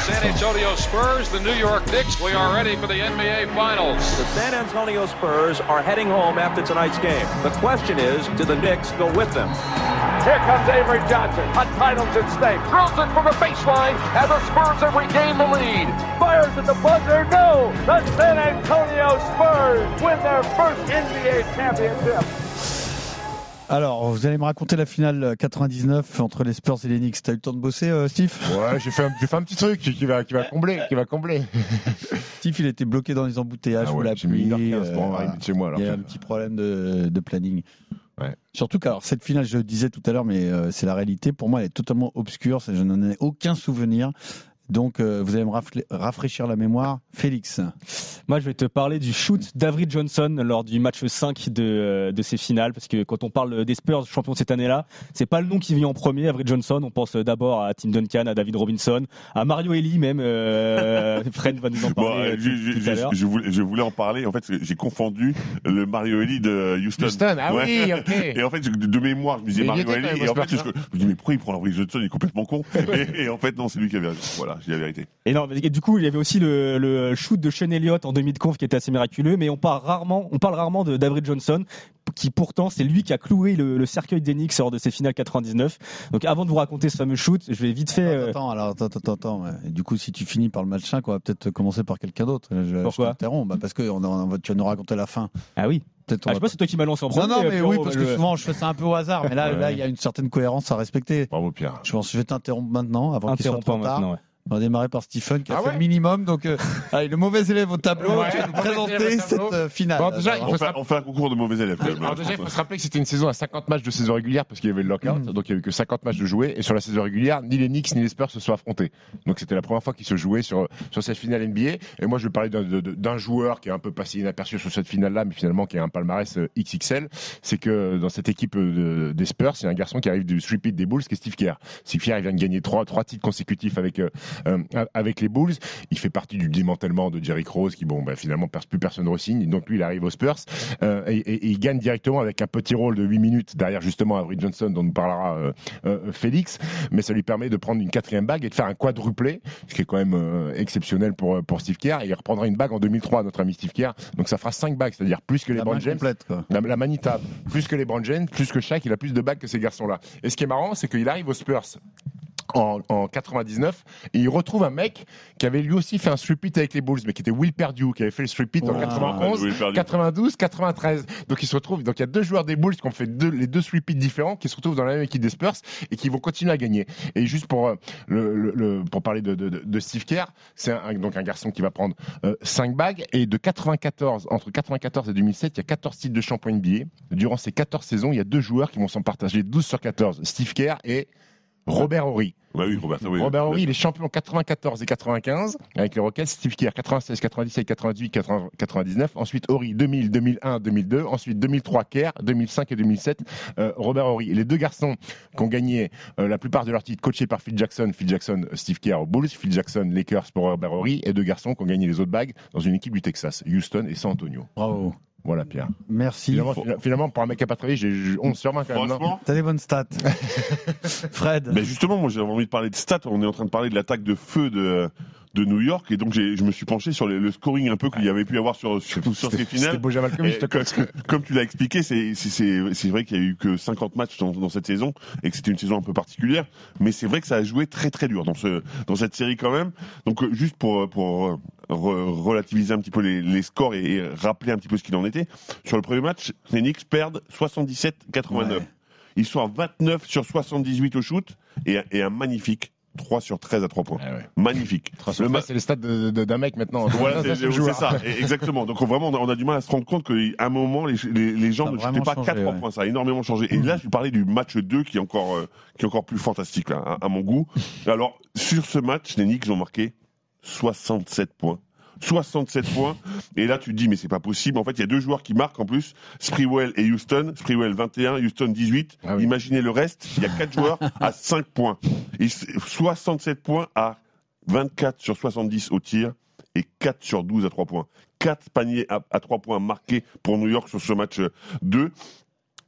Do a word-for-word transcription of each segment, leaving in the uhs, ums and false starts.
San Antonio Spurs, the New York Knicks. We are ready for the N B A Finals. The San Antonio Spurs are heading home after tonight's game. The question is, do the Knicks go with them? Here comes Avery Johnson. A title's at stake. Throws it from the baseline as the Spurs have regained the lead. Fires at the buzzer. No! The San Antonio Spurs win their first N B A championship. Alors, vous allez me raconter la finale quatre-vingt-dix-neuf entre les Spurs et les Knicks. T'as eu le temps de bosser, euh, Steve ? Ouais, j'ai fait, un, j'ai fait un petit truc qui va, qui va combler, qui va combler. Steve, il était bloqué dans les embouteillages ah ou ouais, la j'ai mis pluie. une heure quinze pour euh, arriver chez moi. Alors il y a que... un petit problème de, de planning. Ouais. Surtout qu'alors cette finale, je le disais tout à l'heure, mais euh, c'est la réalité. Pour moi, elle est totalement obscure. Je n'en ai aucun souvenir. Donc, euh, vous allez me rafla- rafraîchir la mémoire. Félix. Moi, je vais te parler du shoot d'Avery Johnson lors du match cinq de, de ces finales. Parce que quand on parle des Spurs champions cette année-là, c'est pas le nom qui vient en premier, Avery Johnson. On pense d'abord à Tim Duncan, à David Robinson, à Mario Elie même. Euh, Fred va nous en parler. Bon, euh, tout, je, tout je, à l'heure. je, voulais, je voulais en parler. En fait, j'ai confondu le Mario Elie de Houston. Houston, ah ouais. oui, ok. Et en fait, de mémoire, je me disais Mais Mario Elie. Et en fait, je, je me dis, mais pourquoi il prend Avery Johnson? Il est complètement con. et, et en fait, non, c'est lui qui avait raison. Voilà, j'ai la vérité. Et non, et du coup, il y avait aussi le, le shoot de Sean Elliott en demi de conf qui était assez miraculeux, mais on parle rarement, on parle rarement de d'Avery Johnson, qui pourtant c'est lui qui a cloué le, le cercueil des Knicks lors de ces finales quatre-vingt-dix-neuf. Donc avant de vous raconter ce fameux shoot, je vais vite fait. Attends, attends, alors, attends, attends, attends. Et du coup, si tu finis par le match cinq, on va peut-être commencer par quelqu'un d'autre. Je, Pourquoi je t'interromps, bah parce que on, on, tu vas nous raconter la fin. Ah oui. Peut-être Ah, on je sais va... pas, c'est toi qui m'as lancé en premier. Non, non, mais Pierrot, oui, parce que le... souvent je fais ça un peu au hasard. Mais là, ouais. là, il y a une certaine cohérence à respecter. Bravo Pierre. Je pense que je vais t'interrompre maintenant, avant qu'il soit trop tard. maintenant, ouais. On va démarrer par Stephen qui a Ah fait ouais le minimum. Donc, euh, allez, le mauvais élève au tableau. Ouais, tu vas nous mauvais élève présenter au cette tableau. euh, finale. Bon, déjà, Alors, il On faut fait, on fait un concours de mauvais élèves. Quand même. Alors déjà, il faut se rappeler que c'était une saison à cinquante matchs de saison régulière parce qu'il y avait le lockout, mmh. donc il n'y avait que cinquante matchs de jouer. Et sur la saison régulière, ni les Knicks ni les Spurs se sont affrontés. Donc c'était la première fois qu'ils se jouaient sur, sur cette finale N B A. Et moi, je vais parler d'un, de, d'un joueur qui est un peu passé inaperçu sur cette finale-là, mais finalement qui a un palmarès X X L. C'est que dans cette équipe de, des Spurs, il y a un garçon qui arrive du three-peat des Bulls, qui est Steve Kerr. Steve Kerr, il vient de gagner trois, trois titres consécutifs avec, euh, avec les Bulls. Il fait partie du démantèlement de Derrick Rose qui, bon, bah, finalement, plus personne ne re-signe. Donc lui, il arrive aux Spurs euh, et, et, et il gagne directement avec un petit rôle de huit minutes derrière justement Avery Johnson dont nous parlera euh, euh, Félix. Mais ça lui permet de prendre une quatrième bague et de faire un quadruplé, ce qui est quand même euh, exceptionnel pour, pour Steve Kerr. Et il reprendra une bague en deux mille trois, notre ami Steve Kerr. Donc ça fera cinq bagues, c'est-à-dire plus que les LeBron James. Complète, quoi. La, la manita, plus que les LeBron James, plus que Shaq, il a plus de bagues que ces garçons-là. Et ce qui est marrant, c'est qu'il arrive aux Spurs En, en quatre-vingt-dix-neuf et il retrouve un mec qui avait lui aussi fait un three-peat avec les Bulls mais qui était Will Perdue qui avait fait le three-peat wow. en quatre-vingt-onze, quatre-vingt-douze, quatre-vingt-treize. Donc ils se retrouvent, donc il y a deux joueurs des Bulls qui ont fait deux, les deux three-peats différents qui se retrouvent dans la même équipe des Spurs et qui vont continuer à gagner. Et juste pour le, le, le pour parler de, de, de Steve Kerr, c'est un, donc un garçon qui va prendre euh, cinq bagues et de quatre-vingt-quatorze entre quatre-vingt-quatorze et deux mille sept, il y a quatorze titres de champion N B A. Durant ces quatorze saisons, il y a deux joueurs qui vont s'en partager douze sur quatorze, Steve Kerr et Robert Horry. Bah oui, Robert, oui, Robert oui. Horry, il est champion quatre-vingt-quatorze et quatre-vingt-quinze avec les Rockets. Steve Kerr quatre-vingt-seize, quatre-vingt-dix-sept, quatre-vingt-huit, quatre-vingt-dix-neuf. Ensuite Horry deux mille, deux mille un, deux mille deux. Ensuite deux mille trois Kerr, deux mille cinq et deux mille sept euh, Robert Horry. Et les deux garçons qui ont gagné euh, la plupart de leurs titres coachés par Phil Jackson, Phil Jackson, Steve Kerr aux Bulls, Phil Jackson, Lakers pour Robert Horry, et deux garçons qui ont gagné les autres bagues dans une équipe du Texas, Houston et San Antonio. Bravo. Voilà Pierre. Merci. Finalement, finalement pour un mec qui n'a pas travaillé, j'ai onze sur vingt quand même. Franchement, t'as des bonnes stats. Fred. Mais justement, moi j'avais envie de parler de stats. On est en train de parler de l'attaque de feu de, de New York et donc j'ai, je me suis penché sur les, le scoring un peu qu'il y avait pu avoir sur, sur, sur ces finales. C'était Bojan Malkovich, comme, comme tu l'as expliqué, c'est, c'est, c'est, c'est vrai qu'il y a eu que cinquante matchs dans, dans cette saison et que c'était une saison un peu particulière. Mais c'est vrai que ça a joué très très dur dans, ce, dans cette série quand même. Donc juste pour, pour re, relativiser un petit peu les, les scores et, et rappeler un petit peu ce qu'il en était. Sur le premier match, les Knicks perdent soixante-dix-sept quatre-vingt-neuf. Ouais. Ils sont à vingt-neuf sur soixante-dix-huit au shoot et, et un magnifique trois sur treize à trois points. Ah ouais. Magnifique. Le ma... C'est les stats de, de, d'un mec maintenant. Voilà, c'est, c'est, c'est ça, exactement. Donc vraiment, on a, on a du mal à se rendre compte qu'à un moment, les, les, les gens ça ne shootaient pas quatre trois ouais. points. Ça a énormément changé. Et là, je vais parler du match deux qui est encore, euh, qui est encore plus fantastique là, à, à mon goût. Alors, sur ce match, les Knicks ont marqué soixante-sept points. soixante-sept points. Et là, tu te dis, mais c'est pas possible. En fait, il y a deux joueurs qui marquent en plus. Sprewell et Houston. Sprewell vingt et un, Houston dix-huit. Ah oui. Imaginez le reste. Il y a quatre joueurs à cinq points. Et soixante-sept points à vingt-quatre sur soixante-dix au tir et quatre sur douze à trois points. quatre paniers à, à trois points marqués pour New York sur ce match deux.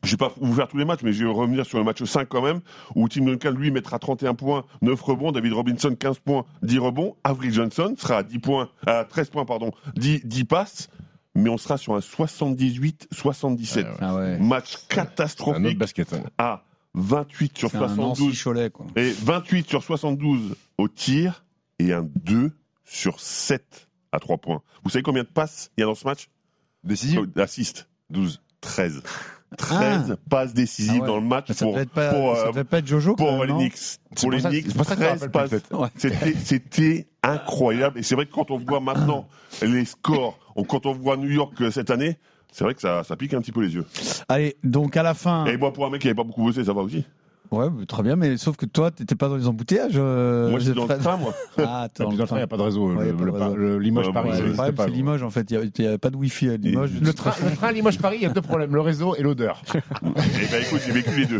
je vais pas vous faire tous les matchs, mais je vais revenir sur le match cinq quand même, où Tim Duncan, lui, mettra trente et un points, neuf rebonds, David Robinson, quinze points, dix rebonds, Avery Johnson sera à dix points, à treize points, pardon, dix, dix passes, mais on sera sur un soixante-dix-huit soixante-dix-sept. Ah ouais. Match catastrophique. Un autre basket. Hein. À vingt-huit sur C'est soixante-douze. Un Cholet, quoi. Et vingt-huit sur soixante-douze au tir, et un deux sur sept à trois points. Vous savez combien de passes il y a dans ce match? Décisif. Assist. douze. treize. treize ah. passes décisives ah ouais. dans le match ça pour, devait pas, pour, ça devait pas être Jojo, pour quand les Knicks. Pour les Knicks, treize passes. Ouais. C'était, c'était incroyable. Et c'est vrai que quand on voit maintenant les scores, quand on voit New York cette année, c'est vrai que ça, ça pique un petit peu les yeux. Allez, donc à la fin. Et moi, pour un mec qui n'avait pas beaucoup bossé, ça va aussi. Ouais, très bien, mais sauf que toi, t'étais pas dans les embouteillages. Euh, moi, j'étais dans le train, moi. Ah, attends, dans le train, il n'y a pas de réseau. Ouais, le, pas de le, réseau. le, Limoges ouais, Paris, ouais, ça le n'existe problème, pas. c'est Limoges, en fait. Il n'y a, a pas de Wi-Fi à Limoges. Le train, le train Limoges Paris, il y a deux problèmes, le réseau et l'odeur. Eh ben, écoute, j'ai vécu les deux.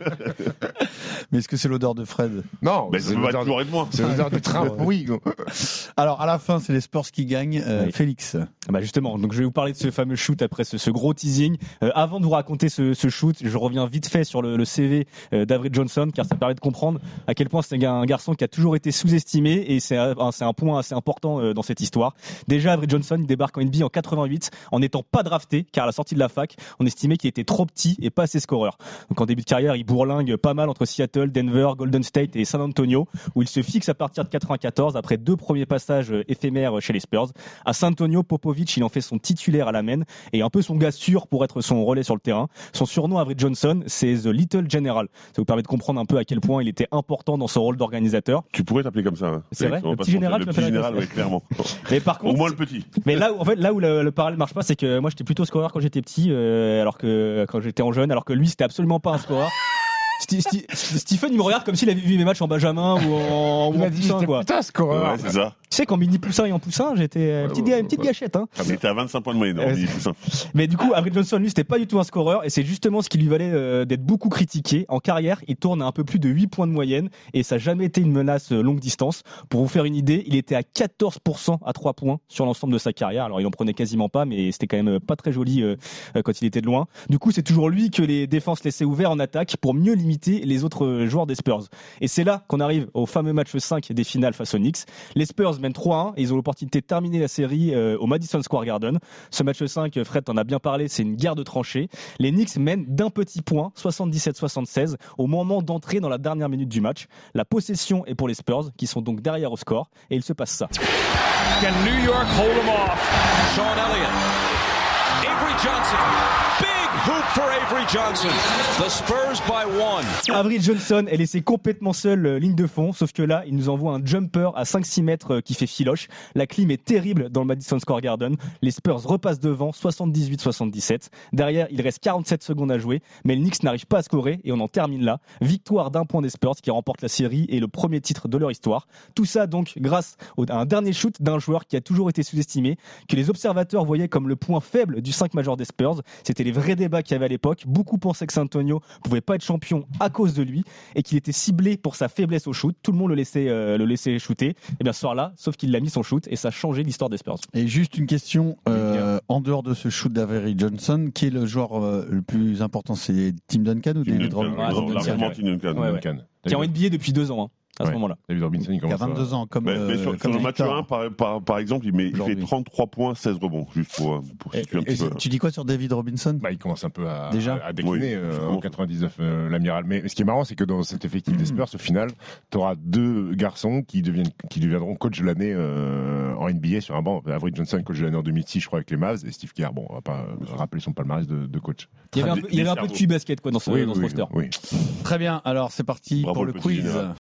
Mais est-ce que c'est l'odeur de Fred? Non, ben, ça peut toujours être moins. C'est l'odeur du train. Oui. Alors, à la fin, c'est les Spurs qui gagnent. Euh, oui. Félix. Bah justement, donc je vais vous parler de ce fameux shoot après ce, ce gros teasing. Euh, avant de vous raconter ce, ce shoot, je reviens vite fait sur le, le C V euh, d'Avery Johnson, car ça permet de comprendre à quel point c'est un garçon qui a toujours été sous-estimé, et c'est un, c'est un point assez important euh, dans cette histoire. Déjà, Avery Johnson, il débarque en N B A en quatre-vingt-huit en n'étant pas drafté, car à la sortie de la fac, on estimait qu'il était trop petit et pas assez scoreur. Donc en début de carrière, il bourlingue pas mal entre Seattle, Denver, Golden State et San Antonio, où il se fixe à partir de quatre-vingt-quatorze après deux premiers passages éphémères chez les Spurs. À San Antonio, Popovich, il en fait son titulaire à la main et un peu son gars sûr pour être son relais sur le terrain. Son surnom, Avery Johnson, c'est The Little General. Ça vous permet de comprendre un peu à quel point il était important dans son rôle d'organisateur. Tu pourrais t'appeler comme ça. Hein. C'est vrai, le petit général. Le petit général, oui, clairement. Mais par contre, au moins le petit. Mais là, en fait, là où le, le parallèle marche pas, c'est que moi, j'étais plutôt scoreur quand j'étais petit, euh, alors que quand j'étais en jeune, alors que lui, c'était absolument pas un scoreur. Stephen, il me regarde comme s'il avait vu mes matchs en Benjamin ou en, ou en poussin, quoi. Putain, scoreur. Ouais, c'est ça. Tu sais, qu'en mini poussin et en poussin, j'étais euh, petite, ouais, ouais, une petite ouais. gâchette. Hein. Ah, mais t'es à vingt-cinq points de moyenne en mini poussin. Mais du coup, Avery Johnson, lui, c'était pas du tout un scoreur, et c'est justement ce qui lui valait euh, d'être beaucoup critiqué. En carrière, il tourne à un peu plus de huit points de moyenne, et ça n'a jamais été une menace euh, longue distance. Pour vous faire une idée, il était à quatorze pour cent à trois points sur l'ensemble de sa carrière. Alors, il en prenait quasiment pas, mais c'était quand même pas très joli euh, quand il était de loin. Du coup, c'est toujours lui que les défenses laissaient ouvert en attaque pour mieux limiter les autres joueurs des Spurs. Et c'est là qu'on arrive au fameux match cinq des finales face aux Knicks. Les Spurs mènent trois à un et ils ont l'opportunité de terminer la série euh, au Madison Square Garden. Ce match cinq, Fred t'en a bien parlé, c'est une guerre de tranchées. Les Knicks mènent d'un petit point, soixante-dix-sept soixante-seize, au moment d'entrer dans la dernière minute du match. La possession est pour les Spurs, qui sont donc derrière au score, et il se passe ça. Can New York hold them off? Sean Elliott, Avery Johnson. Hoop for Avery Johnson. The Spurs by one. Avery Johnson est laissé complètement seul euh, ligne de fond, sauf que là, il nous envoie un jumper à cinq six mètres euh, qui fait filoche. La clim est terrible dans le Madison Square Garden. Les Spurs repassent devant, soixante-dix-huit soixante-dix-sept. Derrière, il reste quarante-sept secondes à jouer, mais le Knicks n'arrive pas à scorer et on en termine là. Victoire d'un point des Spurs qui remporte la série et le premier titre de leur histoire. Tout ça donc grâce à un dernier shoot d'un joueur qui a toujours été sous-estimé, que les observateurs voyaient comme le point faible du cinq majeur des Spurs. C'était les vrais débats qu'il y avait à l'époque. Beaucoup pensaient que San Antonio pouvait pas être champion à cause de lui et qu'il était ciblé pour sa faiblesse au shoot. Tout le monde le laissait, euh, le laissait shooter. Et bien ce soir-là, sauf qu'il l'a mis son shoot et ça a changé l'histoire des Spurs. Et juste une question, euh, en dehors de ce shoot d'Avery Johnson, qui est le joueur euh, le plus important? C'est Tim Duncan ou David Robinson? Tim Duncan. Qui est en N B A depuis deux ans. Hein. À ce ouais. moment-là. David Robinson, il, il a vingt-deux ans. Comme, mais, mais sur, euh, sur le match un, par, par, par exemple, il, met, il fait trente-trois points, seize rebonds, juste pour, pour situer un et, petit et peu. Tu dis quoi sur David Robinson? Bah, il commence un peu à, Déjà à, à décliner oui, euh, en quatre-vingt-dix-neuf, euh, l'amiral. Mais ce qui est marrant, c'est que dans cet effectif des Spurs, au final, tu auras deux garçons qui, deviennent, qui deviendront coach de l'année euh, en N B A sur un banc. Avery Johnson, coach de l'année en deux mille six, je crois, avec les Mavs, et Steve Kerr. Bon, on va pas euh, rappeler son palmarès de, de coach. Il y avait un peu, il y avait un peu de Q-basket quoi, dans ce, oui, dans oui, ce roster. Oui. Très bien, alors c'est parti Bravo pour le, le quiz. Général.